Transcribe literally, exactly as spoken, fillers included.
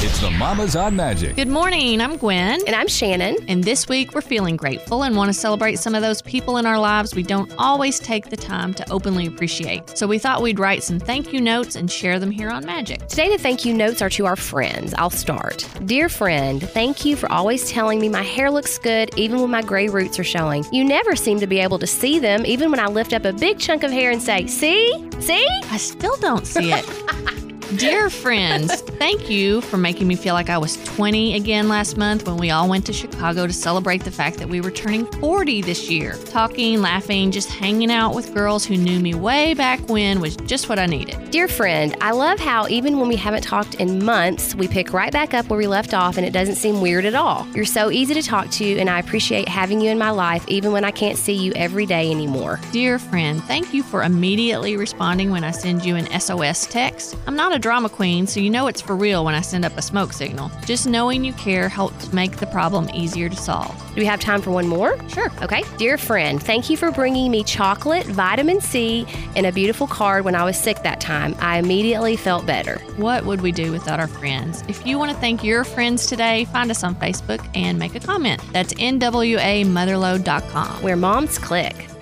It's the Mamas on Magic. Good morning. I'm Gwen. And I'm Shannon. And this week we're feeling grateful and want to celebrate some of those people in our lives we don't always take the time to openly appreciate. So we thought we'd write some thank you notes and share them here on Magic. Today the thank you notes are to our friends. I'll start. Dear friend, thank you for always telling me my hair looks good even when my gray roots are showing. You never seem to be able to see them even when I lift up a big chunk of hair and say, see? See? I still don't see it. Dear friends, thank you for making me feel like I was twenty again last month when we all went to Chicago to celebrate the fact that we were turning forty this year. Talking, laughing, just hanging out with girls who knew me way back when was just what I needed. Dear friend, I love how even when we haven't talked in months, we pick right back up where we left off and it doesn't seem weird at all. You're so easy to talk to and I appreciate having you in my life even when I can't see you every day anymore. Dear friend, thank you for immediately responding when I send you an S O S text. I'm not a drama queen, so you know it's for real when I send up a smoke signal. Just knowing you care helps make the problem easier to solve. Do we have time for one more? Sure. Okay. Dear friend, thank you for bringing me chocolate, vitamin C, and a beautiful card when I was sick that time. I immediately felt better. What would we do without our friends? If you want to thank your friends today, find us on Facebook and make a comment. That's N W A motherload dot com. Where moms click.